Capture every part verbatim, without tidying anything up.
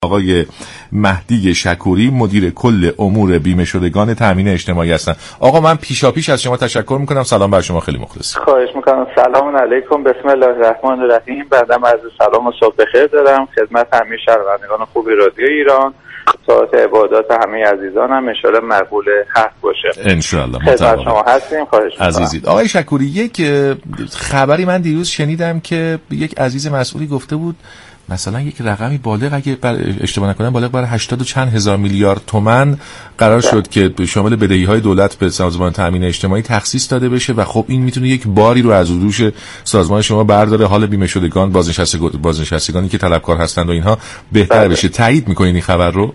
آقای مهدی شکوری مدیر کل امور بیمه شدگان تامین اجتماعی هستن. آقا من پیشا پیش از شما تشکر میکنم. سلام بر شما، خیلی مخلص. خواهش میکنم. سلام علیکم، بسم الله الرحمن الرحیم. بعدم عرض سلام و صبح بخیر دارم خدمت همه شنوندگان خوب رادیو ایران. ساعت عبادات همه عزیزانم ان شاء الله مقبول حق باشه ان شاء الله. خدمت شما هستیم. خواهش میکنم. عزیزید آقای شکوری، یک خبری من دیروز شنیدم که یک عزیز مسئولی گفته بود مثلا یک رقمی بالغ، اگه بر اشتباه نکنم بالغ بر هشتاد و چند هزار میلیارد تومان قرار شد که شامل بدهی‌های دولت به سازمان تامین اجتماعی تخصیص داده بشه و خب این میتونه یک باری رو از روش سازمان شما برداره، حال بیمه شدگان، بازنشستگان بازنشستگانی که طلبکار هستند و اینها بهتر بشه. تایید میکنین این خبر رو؟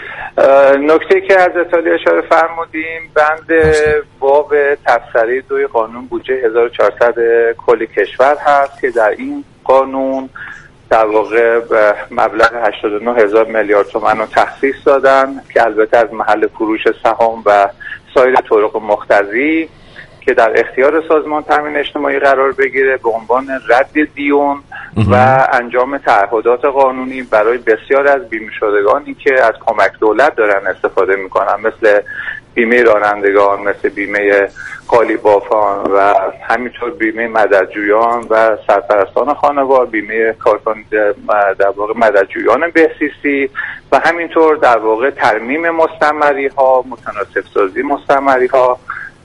نکته که از اطلاعی اشاره فرمودیم بند باب تفسیری دوی قانون بودجه هزار و چهارصد کل کشور هست که در این قانون در واقع مبلغ هشتاد و نه هزار میلیارد تومان رو تخصیص دادن که البته از محل فروش سهام و سایر طرق مقتضی که در اختیار سازمان تامین اجتماعی قرار بگیره به عنوان رد دیون و انجام تعهدات قانونی برای بسیار از بیمه شدگانی که از کمک دولت دارن استفاده میکنن، مثل بیمه رانندگان، مثل بیمه قالیبافان و همینطور بیمه مددجویان و سرپرستان خانوار، بیمه کارکن در واقع مددجویان بهزیستی و همینطور در واقع ترمیم مستمری ها، متناسب سازی مستمری ها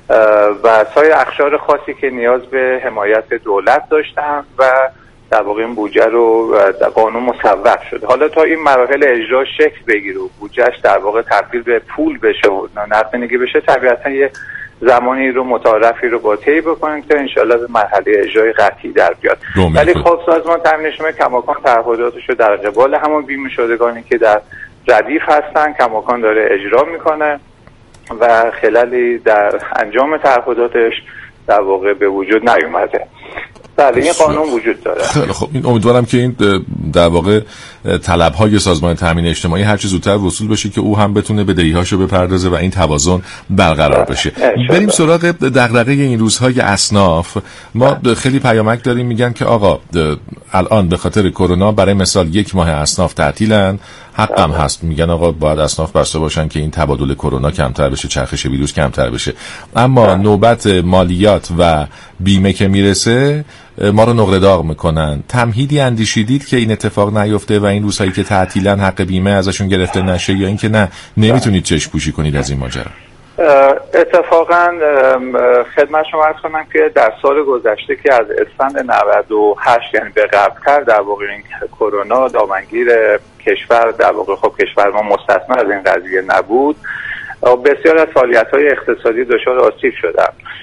و سایر اقشار خاصی که نیاز به حمایت دولت داشتن و در واقع این بودجه رو در قانون مصوب شده. حالا تا این مراحل اجرا شکل بگیره و بودجهش در واقع تبدیل به پول بشه و نقدینگی بشه، طبیعتا یه زمانی رو متعارفی رو با طی بکنیم که انشالله به مرحله اجرای قطعی در بیاد. ولی خب سازمان تامین اجتماعی کماکان تعهداتش رو در قبال همون بیمه شدگانی که در ردیف هستن کماکان داره اجرا میکنه و خلالی در انجام تعهداتش در واقع به وجود نیومده. بله این قانون وجود داره. خیلی خب، این امیدوارم که این در واقع طلب‌های سازمان تامین اجتماعی هر چه زودتر وصول بشه که او هم بتونه بدهی‌هاشو بپردازه و این توازن برقرار بشه. بریم سراغ دغدغه این روزهای اصناف. ما خیلی پیامک داریم میگن که آقا الان به خاطر کرونا برای مثال یک ماه اصناف تعطیلن، حقم هست، میگن آقا باید اصناف بسته باشن که این تبادل کرونا کمتر بشه، چرخش ویروس کمتر بشه. اما نوبت مالیات و بیمه که میرسه ما رو نقره داغ میکنن. تمهیدی اندیشیدید که این اتفاق نیفته و این روزهایی که تعطیلن حق بیمه ازشون گرفته نشه، یا اینکه نه نمیتونید چشم پوشی کنید از این ماجرا؟ اتفاقا خدمت شما عرض کنم که در سال گذشته که از اسفند نود و هشت یعنی به قبل‌تر در واقع این کرونا دامنگیر کشور در واقع خب کشور ما مستثنا از این قضیه نبود، بسیار از فعالیت‌های اقتصادی دچار آسیب شدن.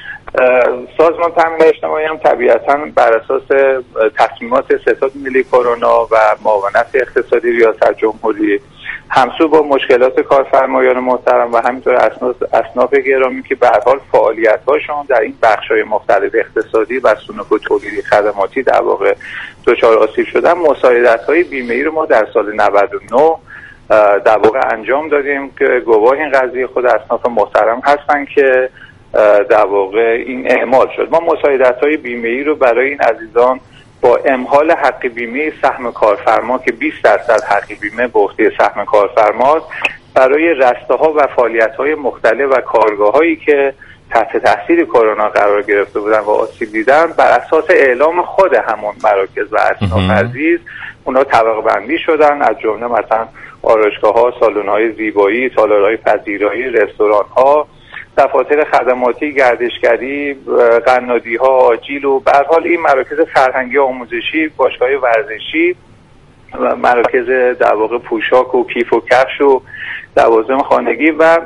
سازمان تامین اجتماعی هم طبیعتاً بر اساس تصمیمات ستاد ملی کرونا و معاونت اقتصادی ریاست جمهوری همسو با مشکلات کارفرمایان محترم و همینطور اصناف اصناف گرامی که به هر حال فعالیت‌هاشون در این بخش‌های مختلف اقتصادی و صنوف تولیدی خدماتی در واقع دچار آسیب شدن، مساعدت‌های بیمه‌ای رو ما در سال نود و نه در واقع انجام دادیم که گواه این قضیه خود اصناف محترم هستن که در واقع این اعمال شد. ما مساعدت‌های بیمه‌ای رو برای این عزیزان با امهال حق بیمه سهم کارفرما که بیست درصد حق بیمه به عهده سهم کارفرماست، برای رسته‌ها و فعالیت‌های مختلف و کارگاه‌هایی که تحت تاثیر کرونا قرار گرفته بودن و آسیب دیدن، بر اساس اعلام خود همون مراکز و اصناف عزیز اونا طبقه بندی شدن، از جمله مثلا آرایشگاه‌ها، سالن‌های زیبایی، تالارهای پذیرایی، رستوران‌ها، دفاتر خدماتی، گردشگری، قنادی‌ها، آجیل و به هر حال این مراکز فرهنگی آموزشی، باشگاه ورزشی و مراکز در واقع پوشاک و کیف و کفش و لوازم خانگی و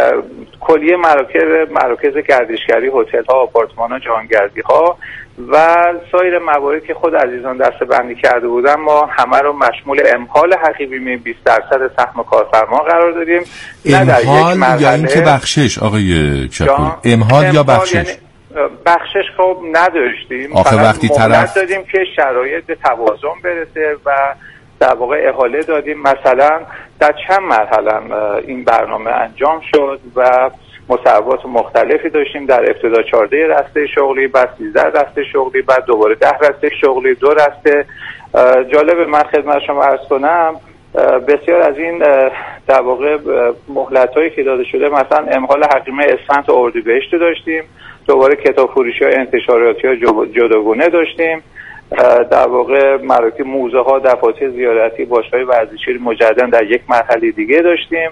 کلیه مراکز مراکز گردشگری، هتل‌ها، آپارتمان‌ها، جهانگردی‌ها و سایر موارد که خود عزیزان دسته بندی کرده بودن، ما همه رو مشمول امهال حق بیمه بیست درصد سهم کارفرما قرار دادیم. امهال یا اینکه بخشش آقای چکوری؟ امهال یا بخشش؟ یعنی بخشش خب نداشتیم، آخه وقتی طرف دادیم که شرایط به توازن برسه و در واقع احاله دادیم. مثلا در چند مرحله این برنامه انجام شد و مصوبات مختلفی داشتیم. در ابتدا چهارده رسته شغلی، بعد سیزده رسته شغلی، بعد دوباره ده رسته شغلی، دو رسته. جالب من خدمت شما عرض کنم بسیار از این در واقع مهلت‌هایی که داده شده، مثلا امهال حقیمه اسفند تا اردیبهشت داشتیم، دوباره کتاب فروشی‌های انتشاراتی جداگونه داشتیم، در واقع مراکز موزه ها، دفاتر زیارتی، باشگاه ورزشی مجددا در یک مرحله دیگه داشتیم،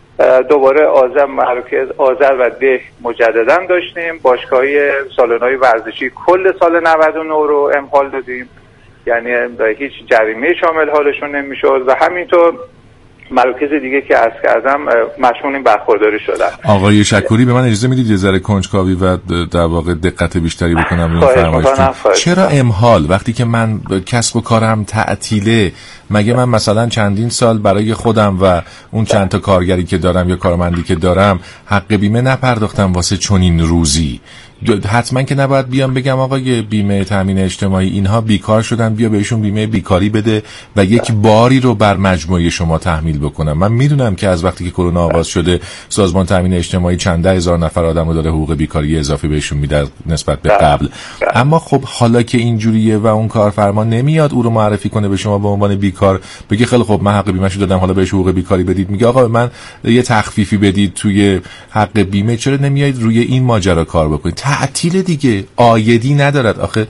دوباره آذر مراکز آذر و ده مجددا داشتیم، باشگاهی سالن‌های ورزشی کل سال نود و نه رو امهال دادیم، یعنی هیچ جریمه شامل حالشون نمیشد و همینطور مراکز دیگه که عرض کردم مشمول این برخورداری شدن. آقای شکوری به من اجازه میدید یه ذره کنجکاوی و در واقع دقت بیشتری بکنم روی فرمایشتون؟ چرا امهال وقتی که من کسب و کارم تعطیله؟ مگه من مثلا چندین سال برای خودم و اون چند تا کارگری که دارم یا کارمندی که دارم حق بیمه نپرداختم واسه چنین روزی؟ حتما که نباید بیام بگم آقای بیمه تامین اجتماعی اینها بیکار شدن، بیا بهشون بیمه بیکاری بده و یک باری رو بر مجموعه شما تحمیل بکنم. من میدونم که از وقتی که کرونا آغاز شده سازمان تامین اجتماعی چند ده هزار نفر آدم رو داره حقوق بیکاری اضافی بهشون میده نسبت به قبل، اما خب حالا که اینجوریه و اون کارفرما نمیاد او رو معرفی کنه به شما به عنوان بیکار، بگه خیلی خب من حق بیمه‌شو دادم حالا بهش حقوق بیکاری بدید، میگه آقا من یه تخفیفی بدید توی حق بیمه، چرا نمیایید روی این ماجرا کار بکنید؟ تعطیل دیگه، عایدی ندارد، آخه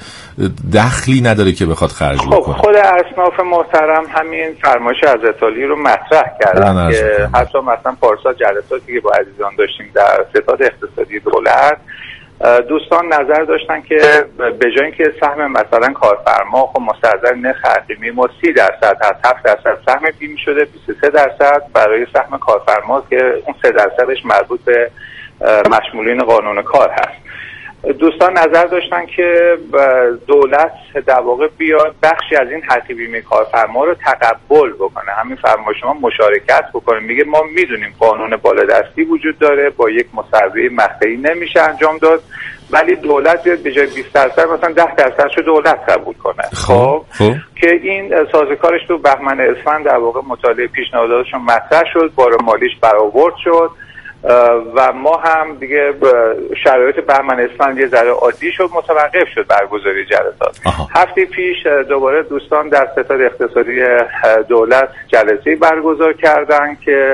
دخلی نداره که بخواد خرج بکنه. خود اصناف محترم همین فرمایش حضرت عالی رو مطرح کردن که حتی مثلا پارسال جلساتی که با عزیزان داشتیم در ستاد اقتصادی دولت، دوستان نظر داشتن که به جای اینکه سهم مثلا کارفرما خب مستحضر نرخ حقیقی ما سی درصد از هفت درصد سهم بیمه شده، بیست و سه درصد برای سهم کارفرما که اون سه درصدش مربوط به مشمولین قانون کار هست. دوستان نظر داشتن که دولت در واقع بیاد بخشی از این حق بیمه کارفرما رو تقبل بکنه، همین فرمایش شما مشارکت بکنه، میگه ما میدونیم قانون بالادستی وجود داره، با یک مصوبه مقطعی نمیشه انجام داد، ولی دولت بیاد به جای بیست درصد مثلا ده درصدش رو دولت قبول کنه. خب که این سازوکارش تو بهمن اسفند در واقع مطالعه پیشنهاداتشون مطرح شد، بار مالیش برآورد شد و ما هم دیگه شرایط بهمن اسفند یه ذره عادی شد، متوقف شد برگزاری جلسات. هفته پیش دوباره دوستان در ستاد اقتصادی دولت جلسه برگزار کردن که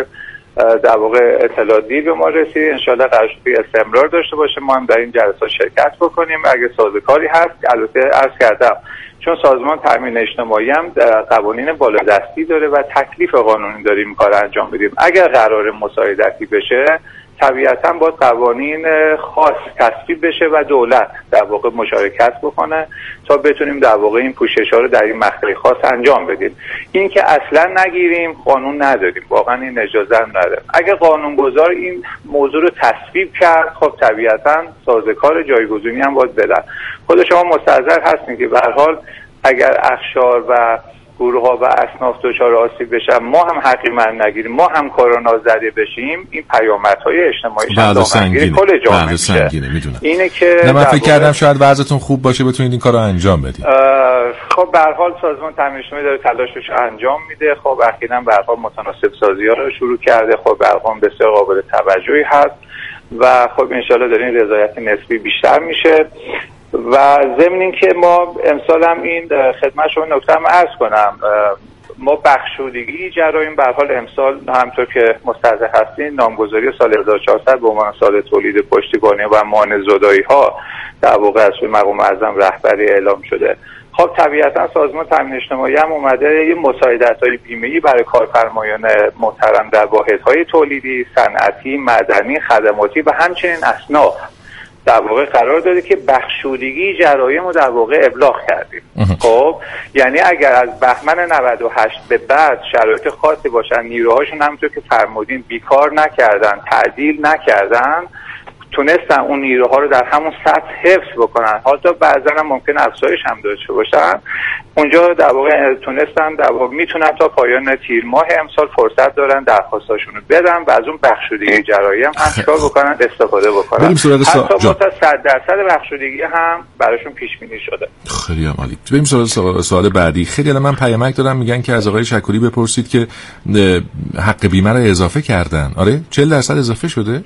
در واقع اطلاعاتی به ما رسید، انشالله قرار شد استمرار داشته باشه، ما هم در این جلسات شرکت بکنیم. اگه سازوکاری هست، البته عرض کردم چون سازمان تامین اجتماعی هم قوانین بالادستی داره و تکلیف قانونی داریم کار انجام بدیم، اگر قرار مساعدتی بشه طبیعتا باید قوانین خاص تصویب بشه و دولت در واقع مشارکت بکنه تا بتونیم در واقع این پوشش‌ها رو در این مقطع خاص انجام بدیم. این که اصلا نگیریم قانون نداریم، واقعا این اجازه هم نداریم. اگه قانونگذار این موضوع رو تصویب کرد خب طبیعتا سازوکار جایگزینی هم باید بدن. خود شما مستحضر هستین که به هر حال اگر اخشار و گروه ها و اصناف دچار آسیب بشن، ما هم حقیقت نگیریم، ما هم کرونا زده بشیم، این پیامدهای اجتماعی شدن کل جامعه میشه. اینه که نه من فکر کردم شاید وضعتون خوب باشه بتونید این کارو انجام بدید. خب به هر حال سازمان تامین اجتماعی داره تلاشش انجام میده. خب اخیراً به هر حال متناسب سازی‌ها رو شروع کرده، خب به هر حال بسیار قابل توجهی هست و خب ان شاءالله داره این رضایت نسبی بیشتر میشه. و ضمن این که ما امسال هم این خدمت شما نکته هم عرض کنم، ما بخشودگی جرایم به هر حال امسال همطور که مستحضر هستین نامگذاری سال هزار و چهارصد به عنوان سال تولید پشتیبانی و مانع زدایی ها در واقع از سوی مقام اعظم رهبری اعلام شده. خب طبیعتا سازمان تامین اجتماعی هم اومده یه مساعدت‌های بیمه‌ای برای کارفرمایان محترم در واحدهای تولیدی، صنعتی، معدنی، خدماتی و همچنین اصناف در واقع قرار داده که بخشودگی جرایم رو در واقع ابلاغ کردیم. خب یعنی اگر از بهمن نود و هشت به بعد شرایط خاصی باشن، نیروهاشون همونطور که فرمودین بیکار نکردن، تعدیل نکردن، تونستن اون نیروها رو در همون سطح حفظ بکنن، حتی بعضا هم ممکن افزایش هم داشته باشن، اونجا در واقع تونستن در واقع میتونن تا پایان تیر ماه امسال فرصت دارن درخواستاشون رو بدن و از اون بخشودگی جرایم هم چیکار بکنن، استفاده بکنن. حتی تا صد درصد بخشودگی هم براشون پیش بینی شده. خیلی عالی. بریم سوال سوال بعدی. خیلی الان من پیامک دارم میگن که از آقای شکوری بپرسید که حق بیمه رو اضافه کردن. آره چهل درصد اضافه شده؟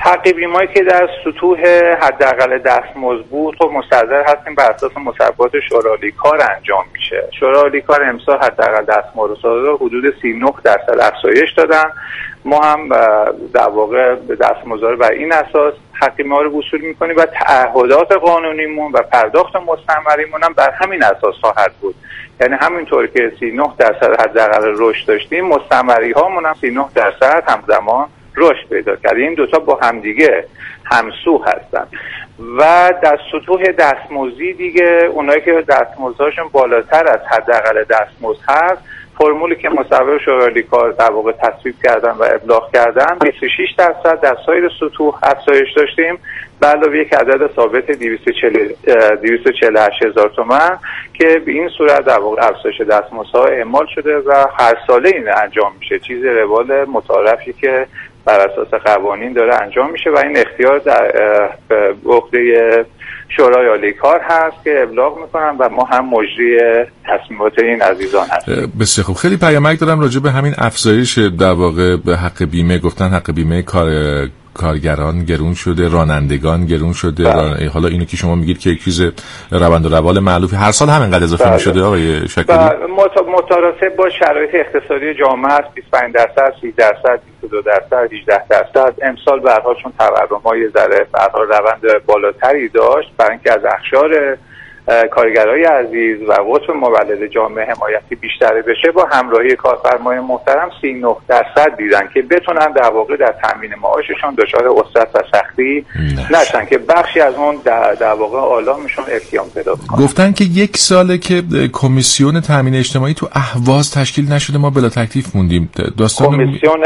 حق بیمه‌ای که در سطوح حداقل دستمزد بود خب مستحضر هستیم بر اساس مصوبات شورای کار انجام میشه. شورای کار امسال حداقل دستمزد رو حدود سی و نه درصد افزایش دادن. ما هم در واقع دستمزد رو بر این اساس حق بیمه رو وصول میکنیم و تعهدات قانونیمون و پرداخت مستمریمون هم بر همین اساس خواهد بود. یعنی همینطور که سی و نه درصد حداقل رشد داشتیم، مستمری هامون هم سی و نه درصد همزمان رشد پیدا کرد. این دوتا با همدیگه همسو هستن. و در سطوح دستمزدی دیگه اونایی که دستمزدشون بالاتر از حداقل دستمزد هست، فرمولی که مصوبه شورای کار در واقع تصویب کردن و ابلاغ کردن، بیست و شش درصد در سایر سطوح افزایش داشتیم به علاوه یک عدد ثابت دویست و چهل و هشت هزار تومان که به این صورت در واقع افزایش دستمزدها اعمال شده و هر ساله این انجام میشه. چیز روال متعارفی که بر اساس قوانین داره انجام میشه و این اختیار در عهده شورای عالی کار هست که ابلاغ میکنن و ما هم مجری تصمیمات این عزیزان هستیم. بسیار خوب. خیلی پیامک دارم راجع به همین افزایش در واقع به حق بیمه. گفتن حق بیمه کار کارگران گرون شده، رانندگان گرون شده. ران... حالا اینو که شما میگید که یک چیز روند و روال معلوفی هر سال همینقدر اضافه میشده آقای شکوری؟ مت... متناسب با شرایط اقتصادی جامعه است. بیست و پنج درصد، سی درصد، بیست و دو درصد، هجده درصد. امسال به هر حال چون تورم‌ها یه ذره به هر حال روند بالاتری داشت، برای اینکه از اخشار کارگرای عزیز و قطب مولد جامعه حمایتی بیشتری بشه، با همراهی کارفرمای محترم سی و نه درصد دیدن که بتونن در واقع در تامین معاششون دچار عسرت و سختی نشن که بخشی از اون در, در واقع آلامشون التیام پیدا کنه. گفتن که یک ساله که کمیسیون تامین اجتماعی تو اهواز تشکیل نشده، ما بلا تکلیف موندیم. داستان کمیسیون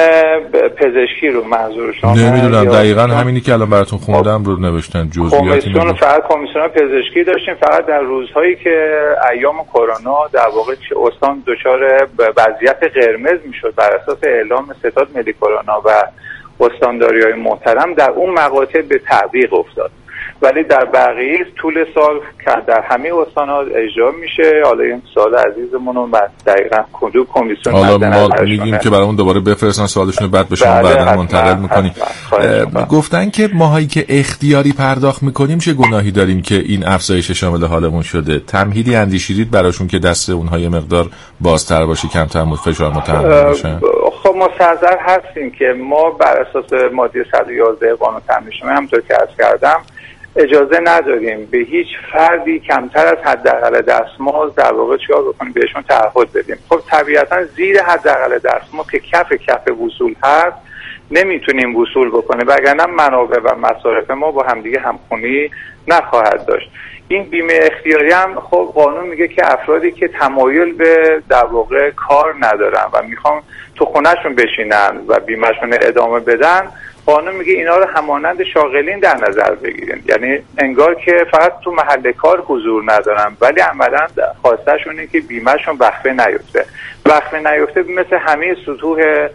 پزشکی رو منظورشون؟ نمیدونم، دقیقاً همینی که الان براتون خوندم رو نوشتن. جزئیاتی کمیسیون فقط کمیسیون پزشکی داشتیم. فقط در روزهایی که ایام کرونا در واقع استان دچار وضعیت قرمز میشد بر اساس اعلام ستاد ملی کرونا و استانداری‌های محترم، در اون مقاطع به تعویق افتاد. ولی در بقیه طول سال که در همه استان‌ها اجرا میشه. حالا این سوال عزیزمون رو دقیقاً کدوم کمیسیون حالا ما میگیم که برای اون دوباره بفرستن سوالشون رو، بعد به شما بعداً منتقل می‌کنیم. گفتن که ماهایی که اختیاری پرداخت می‌کنیم چه گناهی داریم که این افزایش شامل حالمون شده؟ تمهیدی اندیشیدید براشون که دست اونها یه مقدار بازتر باشه، کمتر فشار متحمل بشن؟ خب مستحضر هستیم که ما بر اساس ماده صد و یازده قانون تامین اجتماعی همونطور که عرض کردم اجازه نداریم به هیچ فردی کمتر از حداقل دستمزد در واقع چیکار بکنیم، بهشون تعهد بدیم. خب طبیعتا زیر حداقل دستمزد که کف کف وصول هست نمیتونیم وصول بکنیم، وگرنه منابع و مصارف ما با همدیگه همخونی نخواهد داشت. این بیمه اختیاری هم خب قانون میگه که افرادی که تمایل به در واقع کار ندارن و میخوان تو خونهشون بشینن و بیمهشون ادامه بدن، قانون میگه اینا رو همانند شاغلین در نظر بگیرین. یعنی انگار که فقط تو محل کار حضور ندارن ولی عملاً خواستهشون اینه که بیمهشون وقفه نیفته. وقفه نیفته مثل همه سطوح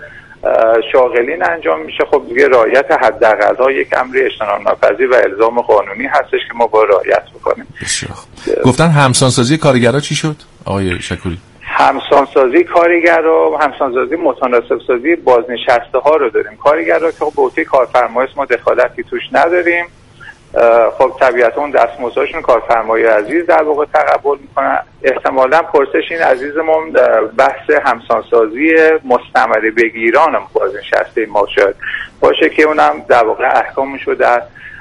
شاغلین انجام میشه. خب دیگه رعایت حداقل‌ها یک امر اجتناب ناپذیر و الزام قانونی هستش که ما با رعایت بکنیم. گفتن همسانسازی کارگرها چی شد آقای شکوری؟ همسانسازی کارگرها، همسانسازی متناسب سازی بازنشسته ها رو داریم. کارگرها که به عهده کارفرمای ما دخالتی توش نداریم. خب طبیعتا اون دستمزدشون کارفرمای عزیز در واقع تقبل میکنن. احتمالاً پرسش این عزیزمون بحث همسانسازی مستمره بگیران بازنشسته ما شد باشه که اونم در واقع احکامش رو در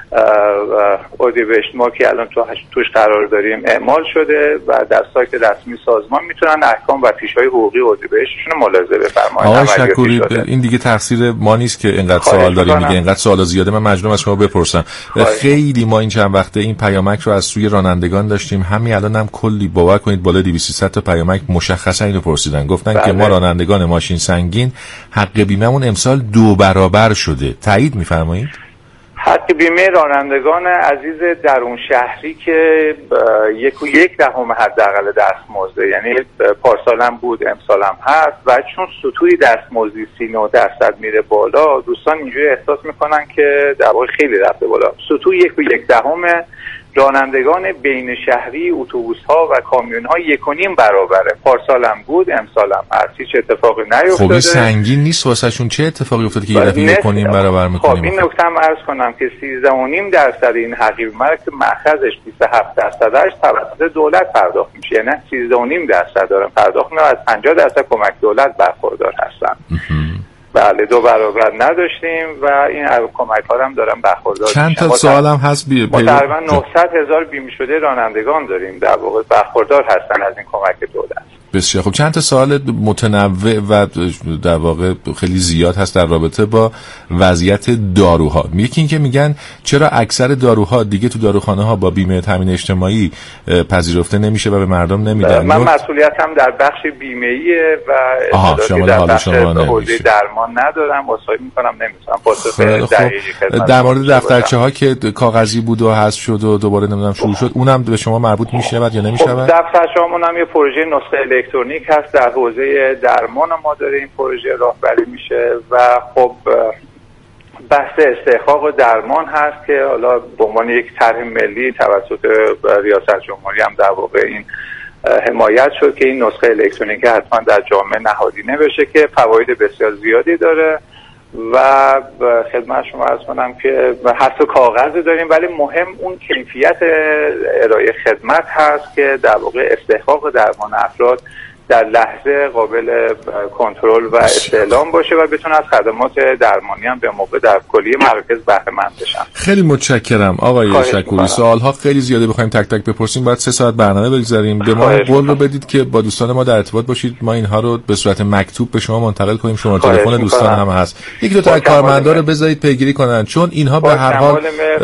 اردیبهشت ما که الان توش قرار داریم اعمال شده و در سایت رسمی سازمان میتونن احکام و پیش‌های حقوقی اردیبهشتشون رو ملاحظه بفرمایید. آقای شکوری این دیگه تقصیر ما نیست که اینقدر سوال داریم دیگه، اینقدر سوال زیاده. من مجبورم از شما بپرسم. خیلی ما این چند وقته این پیامک رو از سوی رانندگان داشتیم، همین الان هم کلی باور کنید بالا دویست سیصد تا پیامک مشخصا اینو پرسیدن. گفتن بله. که ما رانندگان ماشین سنگین حق بیمه‌مون امسال دو برابر شده. تایید می‌فرمایید؟ حق بیمه رانندگان عزیز درون شهری که یک و یک دهم حداقل دستمزده، یعنی پارسال هم بود امسال هم هست و چون سطوحی دستمزدی سی و نه درصد میره بالا، دوستان اینجوری احساس میکنن که در واقع خیلی رفته بالا. سطوح یک و یک دهم رانندگان بین شهری اتوبوس‌ها و کامیون‌ها یک و نیم برابره. پارسالم بود، امسالم هست، هیچ اتفاقی نیفتاده. خب این سنگین نیست واسهشون؟ چه اتفاقی افتاده که یه دفعه یک و نیم برابر می‌کنیم؟ خب این نکته هم عرض کنم که سیزده و نیم درصد این حقیقی مرگ که مأخذش بیست و هفت درصدش توسط دولت پرداخت میشه، یعنی سیزده و نیم درصد دارن پرداخت میکنن، از پنجاه درصد کمک دولت برخوردار هستن. بله دو برابر نداشتیم و این کمک ها هم دارن برخوردار. چند تا سوال هم هست بی ما تقریبا نهصد هزار بیمه شده رانندگان داریم در واقع برخوردار هستن از این کمک دولت. بسیار خب. چند تا سوال متنوع و در واقع خیلی زیاد هست در رابطه با وضعیت داروها. یکی این که میگن چرا اکثر داروها دیگه تو داروخانه ها با بیمه تامین اجتماعی پذیرفته نمیشه و به مردم نمیدن؟ من مسئولیتم در بخش بیمه‌ایه و شامل در بخش حوزه درمان ندارم، واسه میکنم نمیتونم پاسخ دقیقی خدمت. در مورد دفترچه ها که کاغذی بود و حذف شد و دوباره نمیدونم شروع شد، اونم به شما مربوط میشه یا نمیشه؟ خب دفترچه‌مون هم یه پروژه نسخه الکترونیک هست در حوزه درمان ما داره این پروژه راهبری میشه و خب بحث استحقاق و درمان هست که حالا به عنوان یک طرح ملی توسط ریاست جمهوری هم در واقع این حمایت شد که این نسخه الکترونیک حتما در جامعه نهادینه بشه که فواید بسیار زیادی داره و خدمت شما عرض کنم که حتی کاغذ داریم ولی مهم اون کیفیت ارائه خدمت هست که در واقع استحقاق درمان افراد در لحظه قابل کنترل و استعلام باشه و بتونه از خدمات درمانی هم به موقع در کلیه مراکز بهره مند بشن. خیلی متشکرم آقای شکوری. سوال‌ها خیلی زیاده، بخوایم تک تک بپرسیم باید سه ساعت برنامه بگذاریم. به ما قول رو بدید که با دوستان ما در ارتباط باشید، ما اینها رو به صورت مکتوب به شما منتقل کنیم. شماره تلفن دوستان هم هست، یک دو تا کارمندا رو بذارید پیگیری کنن، چون اینها به هر حال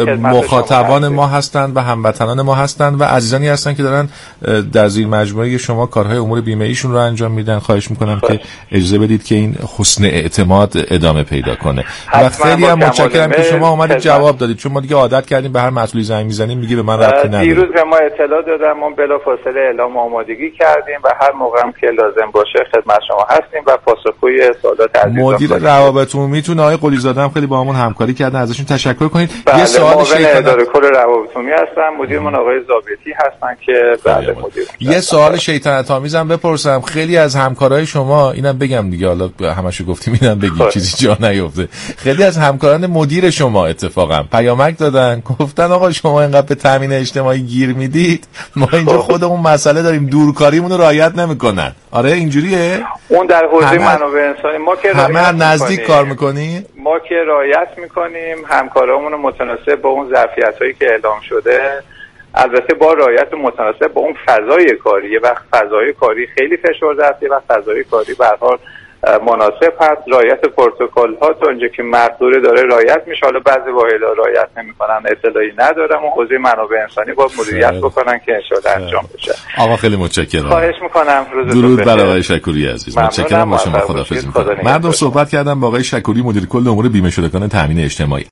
مخاطبان ما هستند و هموطنان ما هستند و عزیزانی هستند که دارن در زیر مجموعه شما کارهای امور بیمه ایشون رو انجام میدن. خواهش میکنم که اجازه بدید که این حسن اعتماد ادامه پیدا کنه و خیلی هم متشکرم که شما اومدید جواب دادید، چون ما دیگه عادت کردیم به هر مسئولی زنگ میزنیم میگه به من ربطی نداره. دیروز به ما اطلاع دادن، ما بلافاصله اعلام آمادگی کردیم و هر موقع هم که لازم باشه خدمت شما هستیم و پاسخگوی سوالات عزیزان. مدیر روابط عمومی تو آقای قلی زاده هم خیلی با همون همکاری کردن، ازشون تشکر کنید. بله، یه سوال شیطان اداره کل روابط عمومی هستن، مدیرمون آقای ضابطی هستن که بله مدیر. یه سوال شیطنت آمیزم بپرسم، خیلی از همکارای شما، اینم بگم دیگه، حالا همشو گفتیم اینم بگیم چیزی جا نیفته، خیلی از همکاران مدیر شما اتفاقا پیامک دادن گفتن آقا شما اینقدر به تامین اجتماعی گیر میدید، ما اینجا خودمون مسئله داریم، دورکاریمون رو رعایت نمیکنن. آره اینجوریه؟ اون در حوزه منابع انسانی ما که همه نزدیک کار میکنیم، ما که رعایت میکنیم، همکارامون متناسب با اون ظرفیتایی که اعلام شده، البته با رعایت متناسب با اون فضای کاری. یه وقت فضای کاری خیلی فشرده است، یه وقت فضای کاری به هر حال مناسب هست. رعایت پروتکل ها تا اونجا که مقدوره داره رعایت میشه. حالا بعضی واحدها رعایت نمیکنن، اطلاعی ندارم. اون حوزه منابع انسانی باید مدیریت بکنن که ان شاءالله انجام بشه. آقا خیلی متشکرم. خواهش میکنم. درود بر آقای شکوری عزیز. متشکرم. با شما خداحافظی میکنم. مردم صحبت کردم با آقای شکوری، مدیر کل امور بیمه شدگان تامین اجتماعی.